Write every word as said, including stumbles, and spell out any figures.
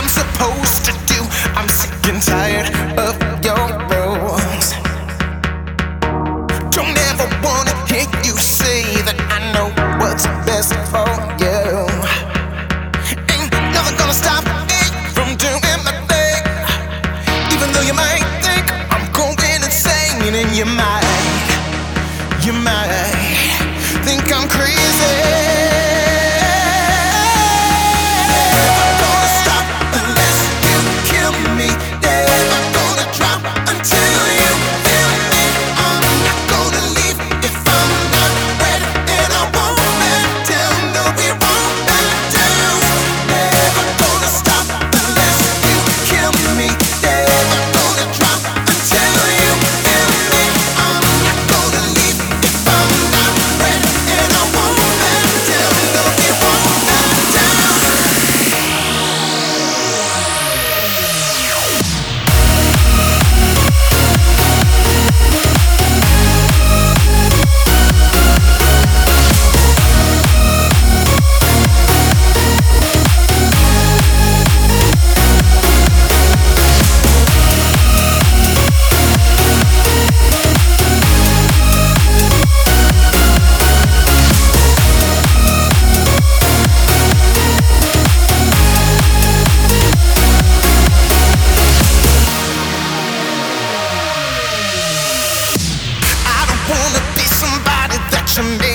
supposed to do? I'm sick and tired of your rules. Don't ever wanna hear you say that I know what's best for you. Ain't nothing gonna stop me from doing my thing. Even though you might think I'm going insane, and you might, you might think I'm crazy. Some